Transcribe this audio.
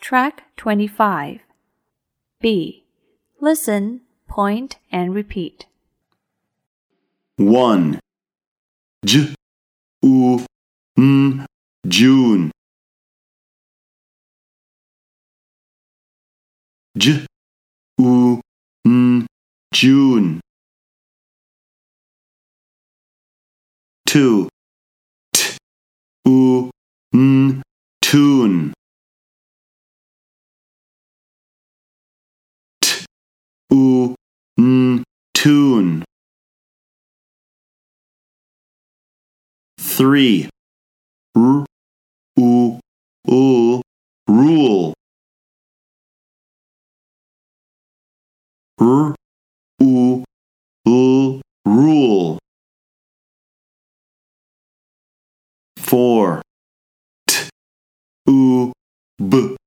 Track 25. B. Listen, point, and repeat. 1. J, U, N, June. J, U, N, June. 2. T, U, N, tune. T, U, N, tune. 3. R, U, Ul, rule. R, U, Ul, rule. 4. T, U, B,